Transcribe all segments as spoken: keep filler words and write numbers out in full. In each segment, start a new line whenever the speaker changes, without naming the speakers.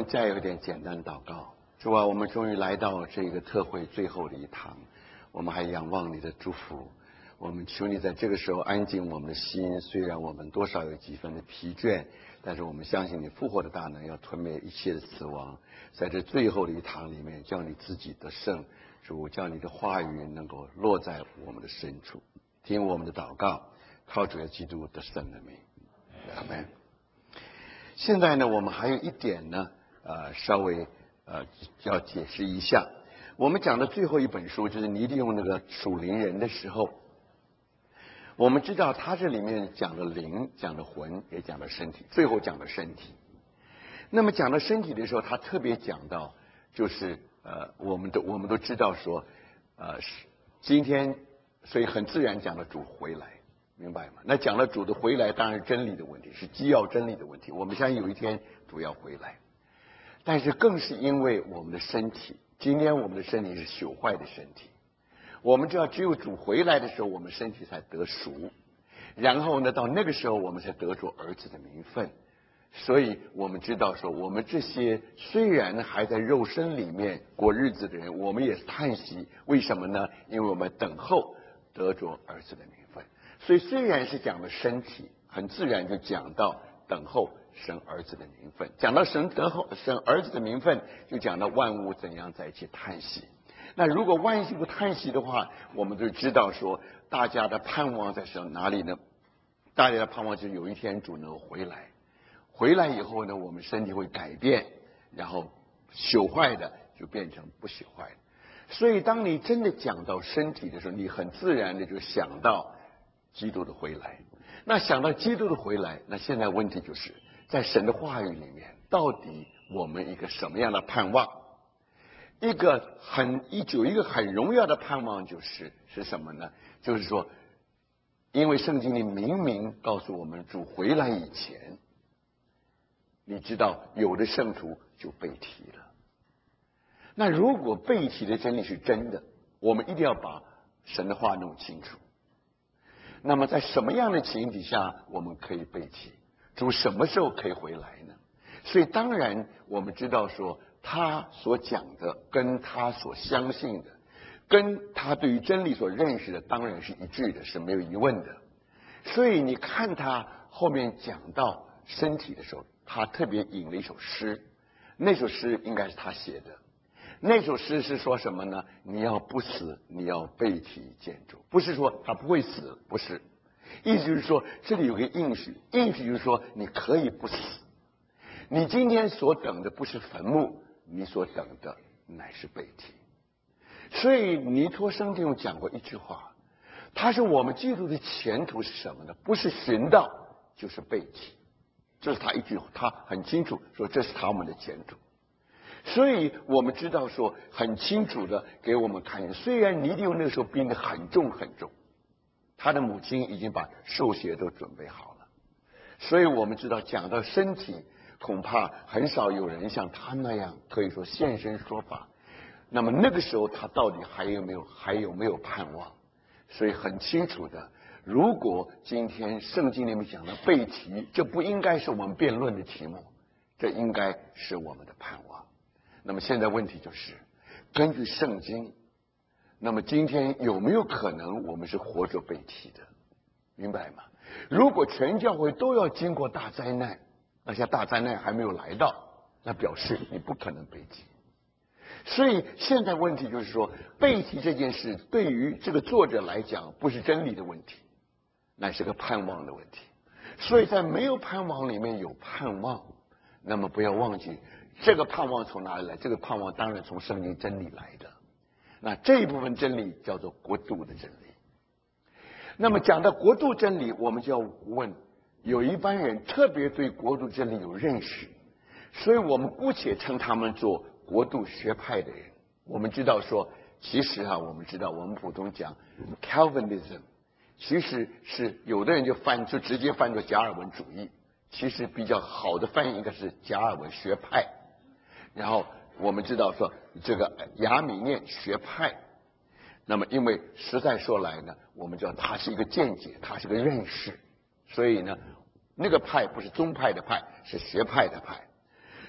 再有一点简单祷告。主啊，我们终于来到这个特会最后的一堂，我们还仰望你的祝福。我们求你在这个时候安静我们的心，虽然我们多少有几分的疲倦，但是我们相信你复活的大能要吞灭一切的死亡。在这最后的一堂里面，叫你自己得胜，主，叫你的话语能够落在我们的深处，听我们的祷告，靠主耶稣基督得胜的名，阿们。现在呢，我们还有一点呢，呃，稍微呃要解释一下。我们讲的最后一本书就是你利用那个属灵人的时候，我们知道他这里面讲了灵，讲了魂，也讲了身体，最后讲了身体。那么讲到身体的时候，他特别讲到，就是呃，我们都我们都知道说，呃，今天所以很自然讲了主回来，明白吗？那讲了主的回来，当然是真理的问题，是基要真理的问题。我们相信有一天主要回来，但是更是因为我们的身体，今天我们的身体是朽坏的身体。我们知道，只有主回来的时候，我们身体才得赎，然后呢，到那个时候，我们才得着儿子的名分。所以我们知道说，我们这些虽然还在肉身里面过日子的人，我们也是叹息。为什么呢？因为我们等候得着儿子的名分。所以虽然是讲了身体，很自然就讲到等候神儿子的名分。讲到神等候神儿子的名分，就讲到万物怎样在一起叹息。那如果万物不叹息的话，我们就知道说，大家的盼望在什哪里呢？大家的盼望就是有一天主能回来，回来以后呢，我们身体会改变，然后朽坏的就变成不朽坏的。所以当你真的讲到身体的时候，你很自然的就想到基督的回来。那想到基督的回来，那现在问题就是在神的话语里面，到底我们一个什么样的盼望？一个很一有一个很荣耀的盼望，就是是什么呢？就是说，因为圣经里明明告诉我们，主回来以前，你知道有的圣徒就被提了。那如果被提的真理是真的，我们一定要把神的话弄清楚。那么在什么样的情形底下我们可以被提？主什么时候可以回来呢？所以当然我们知道说，他所讲的跟他所相信的，跟他对于真理所认识的当然是一致的，是没有疑问的。所以你看他后面讲到身体的时候，他特别引了一首诗，那首诗应该是他写的。那首诗是说什么呢？你要不死，你要被提见主。不是说他不会死，不是，意思就是说这里有个应许，应许就是说你可以不死。你今天所等的不是坟墓，你所等的乃是被提。所以尼托生弟兄讲过一句话，他说我们基督的前途是什么呢？不是寻到，就是被提。这是他一句话，他很清楚说这是他们的前途。所以我们知道说很清楚的给我们看，虽然尼迪欧那个时候病得很重很重，他的母亲已经把受血都准备好了。所以我们知道讲到身体，恐怕很少有人像他那样可以说现身说法。那么那个时候他到底还有没有还有没有盼望？所以很清楚的，如果今天圣经里面讲的被提，这不应该是我们辩论的题目，这应该是我们的盼望。那么现在问题就是，根据圣经，那么今天有没有可能我们是活着被提的？明白吗？如果全教会都要经过大灾难，那些大灾难还没有来到，那表示你不可能被提。所以现在问题就是说，被提这件事对于这个作者来讲不是真理的问题，乃是个盼望的问题。所以在没有盼望里面有盼望，那么不要忘记这个盼望从哪里来？这个盼望当然从圣经真理来的。那这一部分真理叫做国度的真理。那么讲到国度真理，我们就要问，有一般人特别对国度真理有认识，所以我们姑且称他们做国度学派的人。我们知道说，其实啊，我们知道我们普通讲 Calvinism， 其实是有的人就翻就直接翻作加尔文主义，其实比较好的翻译应该是加尔文学派。然后我们知道说这个亚米念学派，那么因为实在说来呢，我们知道它是一个见解，它是个认识，所以呢那个派不是宗派的派，是学派的派。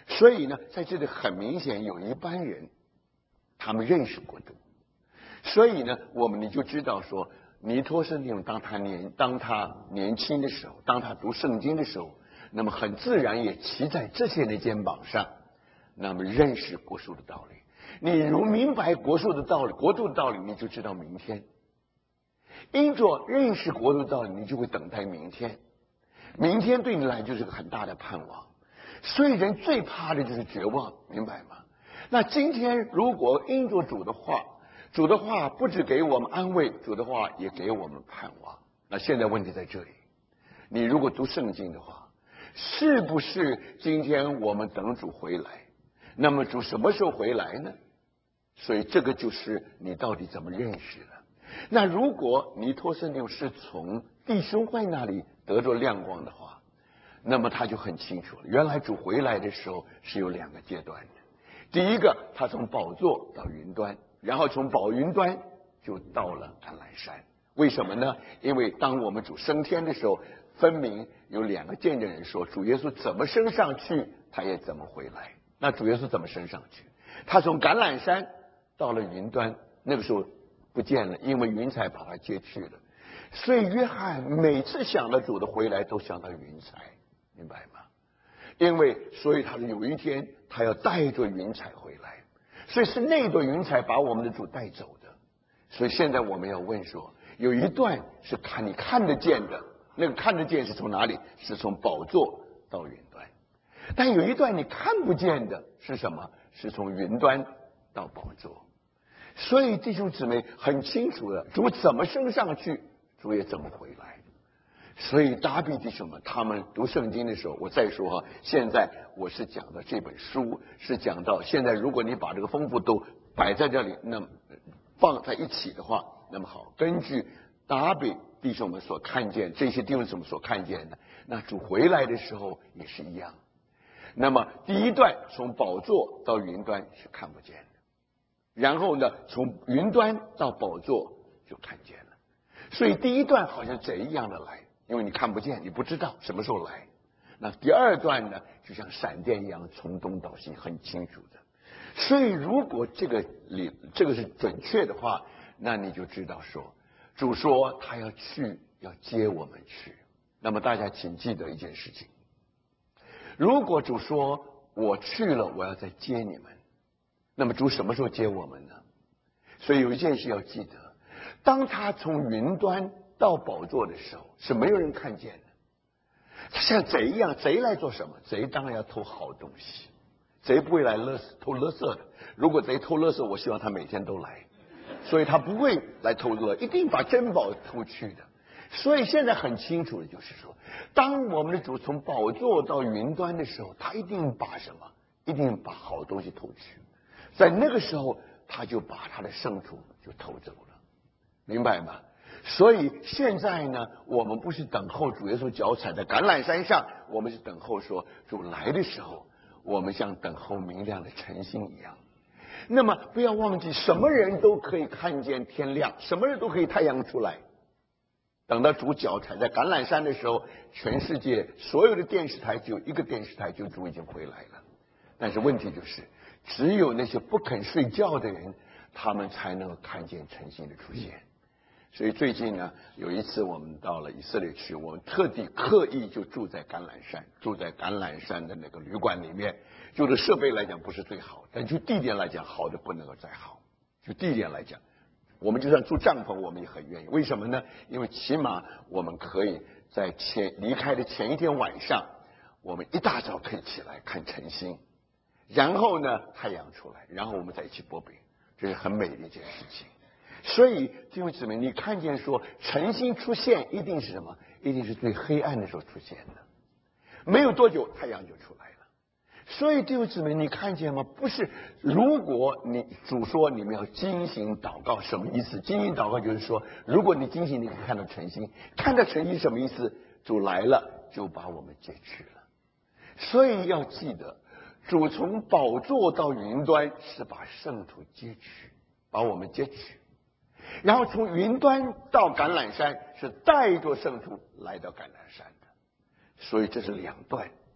所以呢，在这里很明显有一班人，他们认识国度，所以呢，我们你就知道说，尼托生弟兄当他年当他年轻的时候，当他读圣经的时候，那么很自然也骑在这些人的肩膀上，那么认识国术的道理。你如明白国术的道理，国度的道理，你就知道明天。因着认识国度的道理，你就会等待明天。明天对你来就是个很大的盼望。所以人最怕的就是绝望，明白吗？那今天如果因着主的话，主的话不只给我们安慰，主的话也给我们盼望。那现在问题在这里，你如果读圣经的话，是不是今天我们等主回来？那么主什么时候回来呢？所以这个就是你到底怎么认识了。那如果尼托生弟兄是从弟兄会那里得着亮光的话，那么他就很清楚了，原来主回来的时候是有两个阶段的。第一个，他从宝座到云端，然后从宝云端就到了橄榄山。为什么呢？因为当我们主升天的时候，分明有两个见证人说，主耶稣怎么升上去，他也怎么回来。那主耶稣怎么升上去？他从橄榄山到了云端，那个时候不见了，因为云彩把他接去了。所以约翰每次想到主的回来，都想到云彩，明白吗？因为所以他说有一天他要带着云彩回来，所以是那朵云彩把我们的主带走的。所以现在我们要问说，有一段是看你看得见的，那个看得见是从哪里？是从宝座到云端。但有一段你看不见的是什么？是从云端到宝座。所以弟兄姊妹很清楚的，主怎么升上去，主也怎么回来。所以达比弟兄们他们读圣经的时候，我再说哈，现在我是讲的这本书是讲到现在，如果你把这个丰富都摆在这里，那么放在一起的话，那么好，根据达比弟兄们所看见，这些弟兄们所看见的，那主回来的时候也是一样。那么第一段从宝座到云端是看不见的，然后呢从云端到宝座就看见了。所以第一段好像贼一样的来，因为你看不见，你不知道什么时候来。那第二段呢，就像闪电一样从东到西，很清楚的。所以如果这个理这个是准确的话，那你就知道说，主说他要去，要接我们去。那么大家请记得一件事情，如果主说我去了，我要再接你们，那么主什么时候接我们呢？所以有一件事要记得，当他从云端到宝座的时候，是没有人看见的。他像贼一样，贼来做什么？贼当然要偷好东西，贼不会来勒偷垃圾的。如果贼偷垃圾，我希望他每天都来，所以他不会来偷垃圾，一定把珍宝偷去的。所以现在很清楚的就是说，当我们的主从宝座到云端的时候，他一定把什么？一定把好东西偷去。在那个时候，他就把他的圣徒就偷走了，明白吗？所以现在呢，我们不是等候主耶稣脚踩在橄榄山上，我们是等候说主来的时候，我们像等候明亮的晨星一样。那么不要忘记，什么人都可以看见天亮，什么人都可以太阳出来。等到主脚踩在橄榄山的时候，全世界所有的电视台只有一个电视台，就主已经回来了。但是问题就是，只有那些不肯睡觉的人，他们才能够看见晨星的出现。所以最近呢，有一次我们到了以色列去，我们特地刻意就住在橄榄山，住在橄榄山的那个旅馆里面。就这设备来讲不是最好，但就地点来讲，好的不能够再好。就地点来讲，我们就算住帐篷，我们也很愿意。为什么呢？因为起码我们可以在前离开的前一天晚上，我们一大早可以起来看晨星，然后呢太阳出来，然后我们再一起剥饼，这是很美的一件事情。所以弟兄姊妹，你看见说晨星出现一定是什么？一定是最黑暗的时候出现的，没有多久太阳就出来了。所以弟兄姊妹，你看见吗？不是，如果你主说你们要精心祷告，什么意思？精心祷告就是说，如果你精心，你可以看到晨星，看到晨星什么意思？主来了就把我们接去了。所以要记得，主从宝座到云端是把圣徒接去，把我们接去。然后从云端到橄榄山是带着圣徒来到橄榄山的，所以这是两段。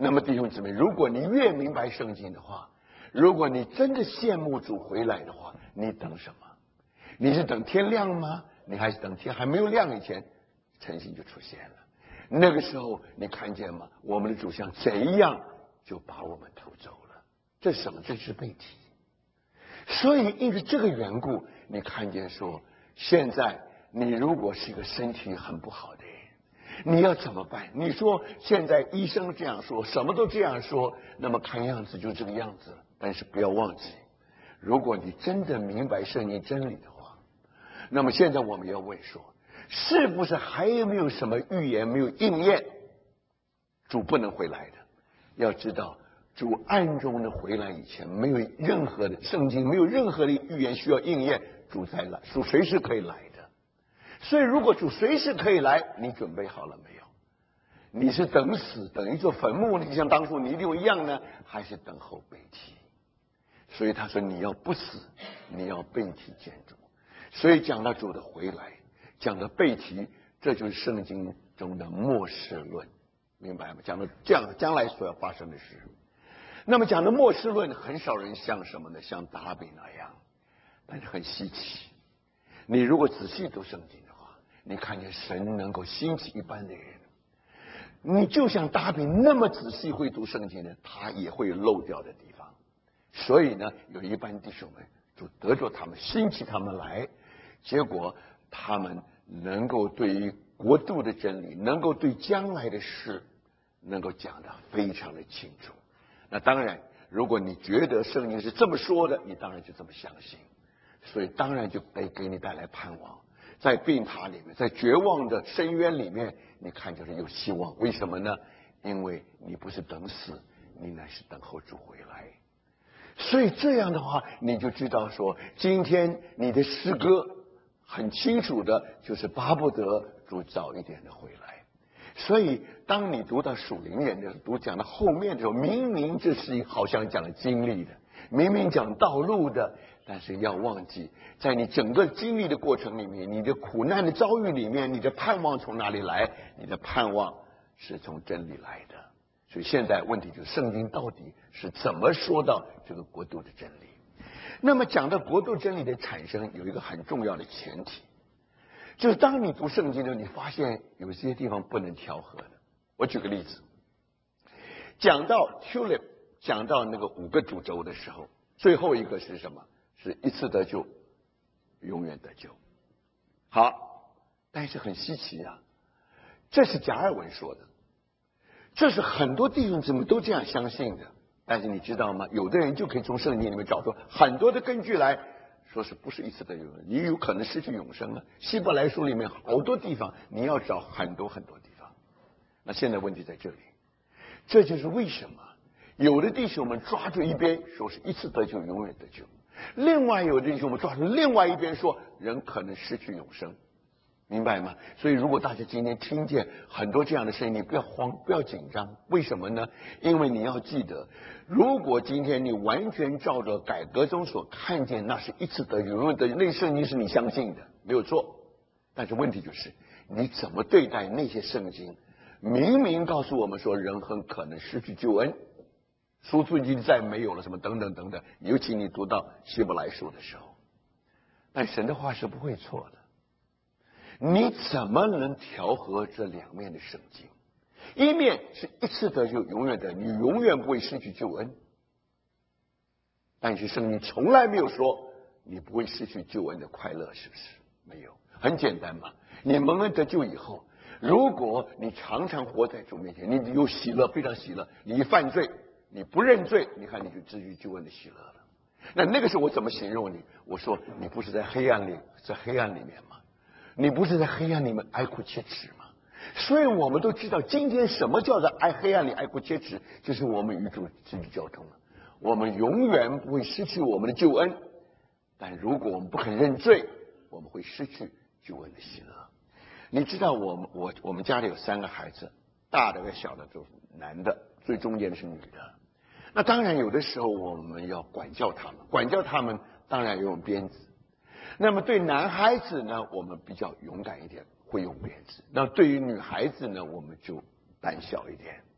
那么弟兄姊妹，如果你越明白圣经的话，如果你真的羡慕主回来的话，你等什么？你是等天亮吗？你还是等天还没有亮以前，晨星就出现了？那个时候你看见吗？我们的主像贼样就把我们偷走了。这是什么？这是背题。所以因为这个缘故，你看见说，现在你如果是一个身体很不好的人，你要怎么办？你说现在医生这样说，什么都这样说，那么看样子就这个样子了。但是不要忘记，如果你真的明白圣经真理的话，那么现在我们要问说，是不是还有没有什么预言没有应验，主不能回来的？要知道，主暗中的回来以前，没有任何的圣经没有任何的预言需要应验，主再来，主随时可以来的。所以如果主随时可以来，你准备好了没有？你是等死等一座坟墓，你像当初尼六一样呢，还是等候背题？所以他说你要不死，你要背题见主。所以讲到主的回来，讲到背题，这就是圣经中的末世论，明白吗？讲到这样将来所要发生的事。那么讲的末世论，很少人像什么呢？像达比那样，但是很稀奇。你如果仔细读圣经的话，你看见神能够兴起一般的人，你就像达比那么仔细会读圣经的，他也会有漏掉的地方。所以呢，有一般弟兄们就得着他们，兴起他们来，结果他们能够对于国度的真理，能够对将来的事，能够讲得非常的清楚。那当然，如果你觉得圣经是这么说的，你当然就这么相信，所以当然就得给你带来盼望。在病榻里面，在绝望的深渊里面，你看就是有希望。为什么呢？因为你不是等死，你乃是等候主回来。所以这样的话，你就知道说，今天你的诗歌很清楚的，就是巴不得主早一点的回来。所以当你读到属灵人的读讲到后面的时候，明明这是好像讲了经历的，明明讲道路的，但是要忘记，在你整个经历的过程里面，你的苦难的遭遇里面，你的盼望从哪里来？你的盼望是从真理来的。所以现在问题就是圣经到底是怎么说到这个国度的真理？那么讲到国度真理的产生，有一个很重要的前提，就是当你读圣经的时候，你发现有些地方不能调和的。我举个例子，讲到 tulip， 讲到那个五个主轴的时候，最后一个是什么？是一次得救，永远得救。好，但是很稀奇啊，这是加尔文说的。这是很多弟兄姊妹都这样相信的，但是你知道吗？有的人就可以从圣经里面找出很多的根据来说是不是一次的永生，你有可能失去永生了。希伯来书里面好多地方你要找很多很多地方。那现在问题在这里，这就是为什么有的弟兄们抓住一边说是一次得救永远得救，另外有的弟兄们抓住另外一边说人可能失去永生。明白吗？所以如果大家今天听见很多这样的声音，你不要慌，不要紧张。为什么呢？因为你要记得，如果今天你完全照着改革中所看见，那是一次得救永远得救，那圣经是你相信的，没有错。但是问题就是你怎么对待那些圣经？明明告诉我们说人很可能失去救恩，赎罪记再没有了，什么等等等等。尤其你读到希伯来书的时候，但神的话是不会错的。你怎么能调和这两面的圣经？一面是一次得救永远的，你永远不会失去救恩。但是圣经从来没有说你不会失去救恩的快乐，是不是？没有，很简单嘛。你蒙恩得救以后，如果你常常活在主面前，你有喜乐，非常喜乐。你一犯罪，你不认罪，你看你就失去救恩的喜乐了。那那个时候我怎么形容你？我说你不是在黑暗里，在黑暗里面吗？你不是在黑暗里面哀哭切齿吗？所以我们都知道，今天什么叫做爱黑暗里哀哭切齿，就是我们与主失去交通了。我们永远不会失去我们的救恩，但如果我们不肯认罪，我们会失去救恩的喜乐。你知道我们我我们家里有三个孩子，大的跟小的都是男的，最中间的是女的。那当然有的时候我们要管教他们，管教他们当然要用鞭子。那么对男孩子呢，我们比较勇敢一点，会用鞭子；那对于女孩子呢，我们就胆小一点。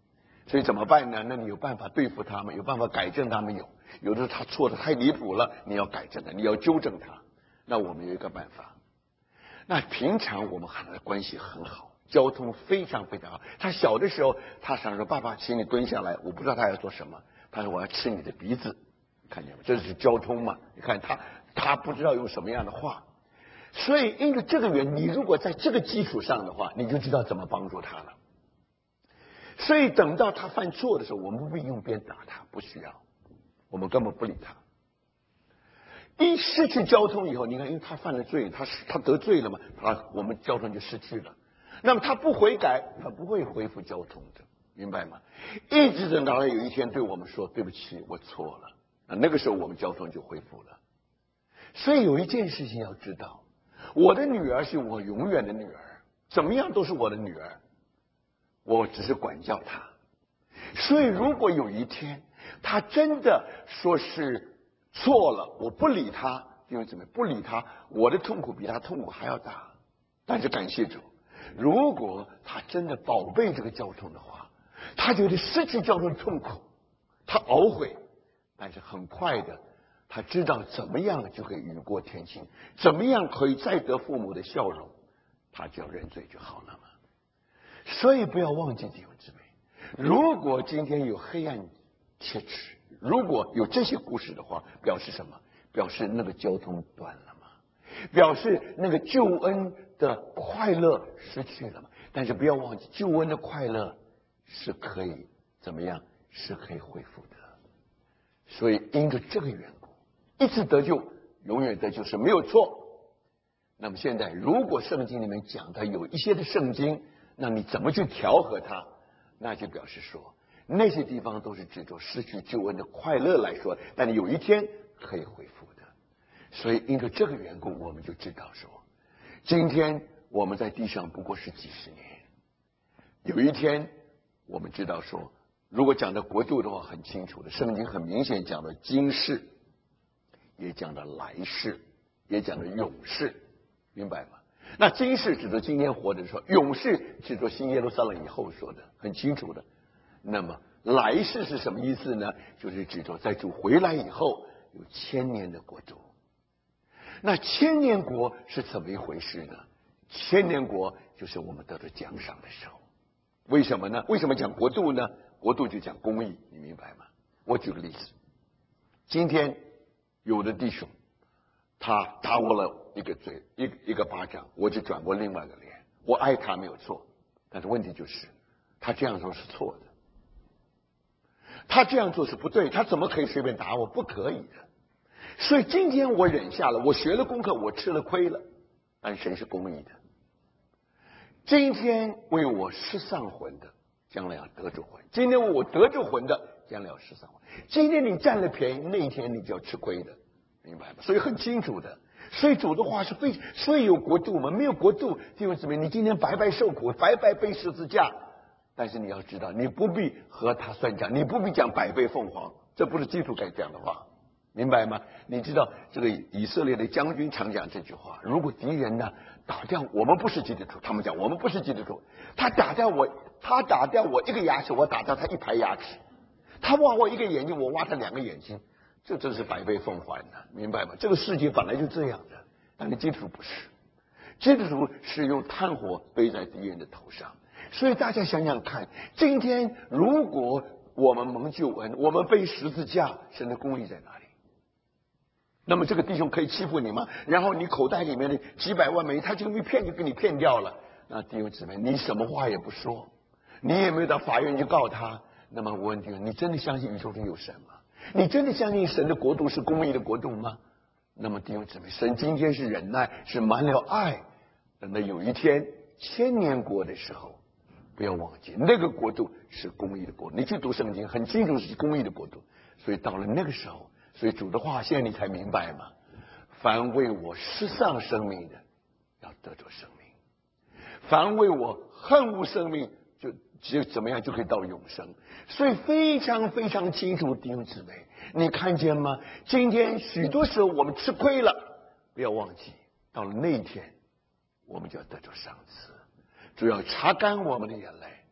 所以怎么办呢？那你有办法对付他们，有办法改正他们，有有的时候他错的太离谱了，你要改正他，你要纠正他。那我们有一个办法。那平常我们和他的关系很好，交通非常非常好。他小的时候，他想说：“爸爸，请你蹲下来。”我不知道他要做什么。他说：“我要吃你的鼻子。”看见吗？这是交通嘛？你看他，他不知道用什么样的话。所以因为这个原因，你如果在这个基础上的话，你就知道怎么帮助他了。所以等到他犯错的时候，我们不必用鞭打他，不需要，我们根本不理他。一失去交通以后，你看，因为他犯了罪，他他得罪了嘛，他我们交通就失去了。那么他不悔改，他不会恢复交通的，明白吗？一直等到他有一天对我们说：“对不起，我错了。”那那个时候我们交通就恢复了。所以有一件事情要知道，我的女儿是我永远的女儿，怎么样都是我的女儿，我只是管教她。所以如果有一天她真的说是错了，我不理她，因为怎么不理她，我的痛苦比她痛苦还要大。但是感谢主，如果她真的宝贝这个交通的话，她觉得失去交通的痛苦，她懊悔，但是很快的他知道怎么样就可以雨过天晴，怎么样可以再得父母的笑容，他只要认罪就好了嘛。所以不要忘记弟兄姊妹，如果今天有黑暗切齿，如果有这些故事的话，表示什么？表示那个交通断了嘛，表示那个救恩的快乐失去了嘛。但是不要忘记，救恩的快乐是可以怎么样？是可以恢复的。所以因着这个缘故，一次得救，永远得救是没有错。那么现在，如果圣经里面讲的有一些的圣经，那你怎么去调和它？那就表示说，那些地方都是指着失去救恩的快乐来说，但你有一天可以恢复的。所以因着这个缘故，我们就知道说，今天我们在地上不过是几十年，有一天我们知道说，如果讲到国度的话，很清楚的，圣经很明显讲到今世，也讲到来世，也讲到永世，明白吗？那今世指着今天活着的时候，永世指着新耶路撒冷以后说的，很清楚的。那么来世是什么意思呢？就是指着在主回来以后有千年的国度。那千年国是怎么一回事呢？千年国就是我们得到奖赏的时候。为什么呢？为什么讲国度呢？国度就讲公义，你明白吗？我举个例子，今天有的弟兄他打我了一个嘴，一个一个巴掌，我就转过另外一个脸。我爱他没有错，但是问题就是他这样做是错的，他这样做是不对，他怎么可以随便打我？不可以的。所以今天我忍下了，我学了功课，我吃了亏了，但谁是公义的？今天为我失丧魂的，将来要得着魂；今天为我得着魂的，将来要失丧魂。今天你占了便宜，那一天你就要吃亏的，明白吗？所以很清楚的。所以主的话是非，所以有国度嘛，没有国度，弟兄姊妹，你今天白白受苦，白白背十字架，但是你要知道，你不必和他算账，你不必讲百倍凤凰，这不是基督该讲的话，明白吗？你知道这个以色列的将军常讲这句话：如果敌人呢打掉我们不是基督徒，他们讲我们不是基督徒，他打掉我，他打掉我一个牙齿，我打掉他一排牙齿；他挖我一个眼睛，我挖他两个眼睛。这真是百倍奉还的，明白吗？这个世界本来就这样的，但是基督徒不是，基督徒是用炭火背在敌人的头上。所以大家想想看，今天如果我们蒙救恩，我们背十字架，神的公义在哪里？那么这个弟兄可以欺负你吗？然后你口袋里面的几百万美元，他就一骗就给你骗掉了。那弟兄姊妹，你什么话也不说，你也没有到法院去告他。那么我问弟兄，你真的相信宇宙中有神吗？你真的相信神的国度是公义的国度吗？那么弟兄姊妹，神今天是忍耐，是满了爱，等到有一天千年国的时候，不要忘记那个国度是公义的国度。你去读圣经很清楚是公义的国度。所以到了那个时候，所以主的话现在你才明白嘛，凡为我失丧生命的要得着生命，凡为我恨恶生命就只有怎么样就可以到永生。所以非常非常清楚，弟兄姊妹，你看见吗？今天许多时候我们吃亏了，不要忘记，到了那一天，我们就要得着赏赐。主要擦干我们的眼泪，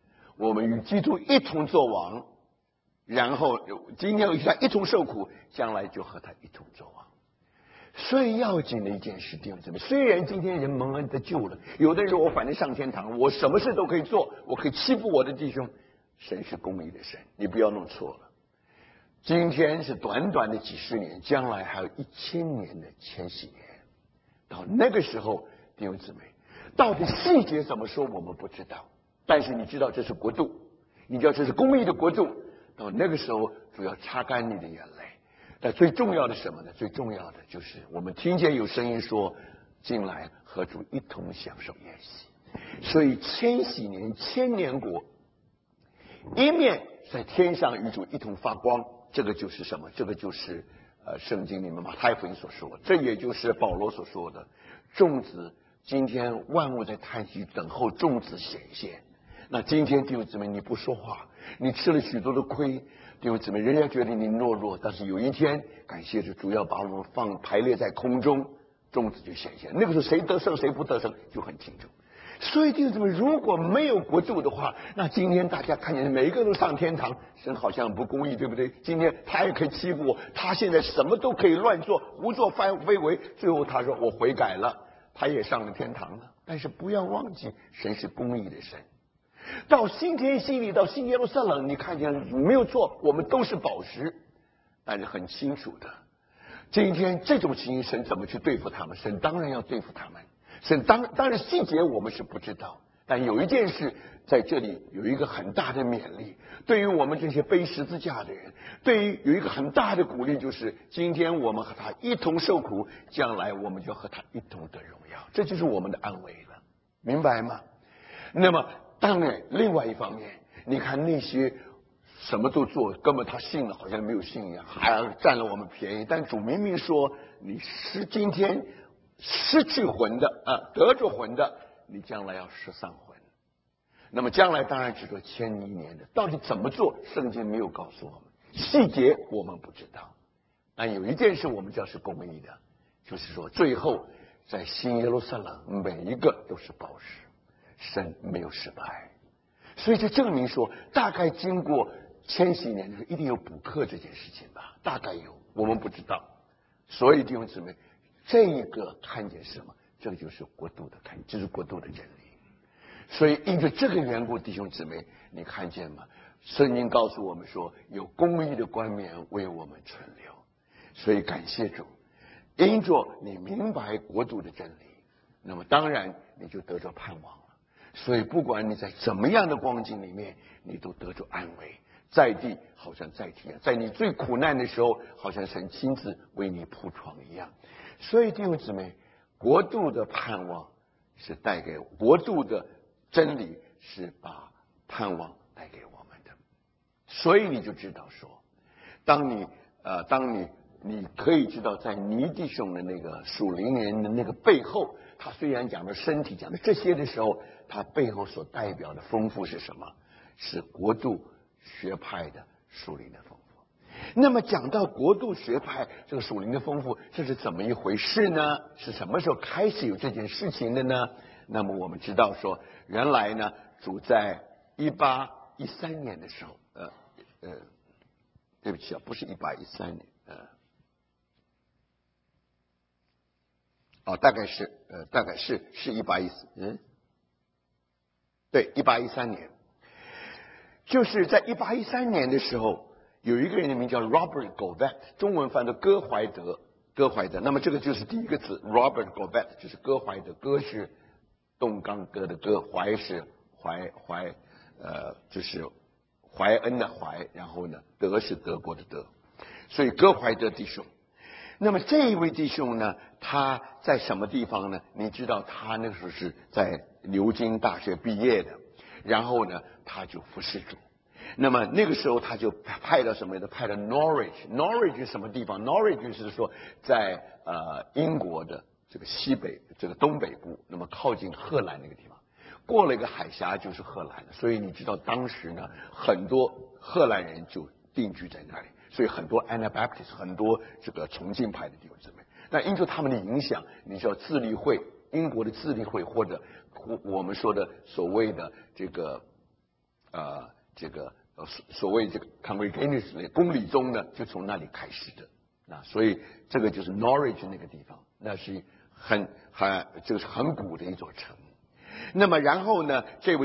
我们与基督一同作王，然后今天与他一同受苦，将来就和他一同作王。最要紧的一件事，弟兄姊妹，虽然今天人蒙恩得救了，有的人说我反正上天堂，我什么事都可以做，我可以欺负我的弟兄，神是公义的神，你不要弄错了。今天是短短的几十年，将来还有一千年的千禧年。到那个时候，弟兄姊妹，到底细节怎么说我们不知道，但是你知道这是国度，你知道这是公义的国度。到那个时候，主要擦干你的眼泪。但最重要的什么呢？最重要的就是我们听见有声音说，进来和主一同享受宴席。所以千禧年千年国，一面在天上与主一同发光，这个就是什么？这个就是呃圣经里面马太福音所说的，这也就是保罗所说的，众子今天万物在叹息等候众子显现。那今天弟兄姊妹，你不说话，你吃了许多的亏，弟兄姊妹，人家觉得你懦弱，但是有一天感谢主，主要把我们放排列在空中，众子就显现，那个时候谁得胜谁不得胜就很清楚。所以弟兄姊妹，如果没有国度的话，那今天大家看见每一个都上天堂，神好像不公义，对不对？今天他也可以欺负我，他现在什么都可以乱做，胡作非为，最后他说我悔改了，他也上了天堂了。但是不要忘记，神是公义的神。到新天新地，到新耶路撒冷，你看见没有错，我们都是宝石，但是很清楚的，今天这种情形，神怎么去对付他们？神当然要对付他们。神当当然细节我们是不知道，但有一件事在这里有一个很大的勉励，对于我们这些背十字架的人，对于有一个很大的鼓励，就是今天我们和他一同受苦，将来我们就和他一同得荣耀，这就是我们的安慰了，明白吗？那么当然另外一方面，你看那些什么都做，根本他信了好像没有信一样，还占了我们便宜，但主明明说你是今天失去魂的啊，得着魂的，你将来要失丧魂。那么将来当然只说千一年的，到底怎么做，圣经没有告诉我们，细节我们不知道。但有一件事我们知道是公义的，就是说最后在新耶路撒冷每一个都是宝石，神没有失败。所以这证明说，大概经过千禧年的时候，一定有补课这件事情吧？大概有，我们不知道。所以弟兄姊妹，这一个看见什么？这个就是国度的看见，这是国度的真理。所以因着这个缘故，弟兄姊妹，你看见吗？圣经告诉我们说，有公义的冠冕为我们存留。所以感谢主，因着你明白国度的真理，那么当然你就得着盼望了。所以不管你在怎么样的光景里面，你都得着安慰，在地好像在天，在你最苦难的时候，好像神亲自为你铺床一样。所以弟兄姊妹，国度的盼望是带给国度的真理，是把盼望带给我们的。所以你就知道说，当你呃，当你你可以知道，在尼弟兄的那个属灵人的那个背后，他虽然讲的身体讲的这些的时候，他背后所代表的丰富是什么？是国度学派的属灵的丰富。那么讲到国度学派这个属灵的丰富，这是怎么一回事呢？是什么时候开始有这件事情的呢？那么我们知道说，原来呢，主在一八一三年的时候，呃呃，对不起啊，不是一八一三年，呃。哦，大概是呃，大概是是一八一四，嗯，对，一八一三年，就是在一八一三年的时候，有一个人的名叫 Robert Govet， 中文翻的歌怀德，歌怀德。那么这个就是第一个字 ，Robert Govet 就是歌怀德，歌是东冈歌的歌，怀是怀怀呃，就是怀恩的怀，然后呢，德是德国的德，所以歌怀德弟兄。那么这一位弟兄呢，他在什么地方呢？你知道他那个时候是在牛津大学毕业的，然后呢，他就服侍主。那么那个时候他就派到什么呢？派到 Norwich。Norwich 是什么地方 ？Norwich 是说在呃英国的这个西北、这个东北部，那么靠近荷兰那个地方。过了一个海峡就是荷兰了，所以你知道当时呢，很多荷兰人就定居在那里。所以很多 Anabaptist， 很多这个重浸派的弟兄姊妹，那因着他们的影响，你知道自立会，英国的自立会，或者我们说的所谓的这个呃这个呃所谓这个 congregation 公理中呢，就从那里开始的。那所以这个就是 Norwich 那个地方，那是很很就是很古的一座城。那么然后呢，这位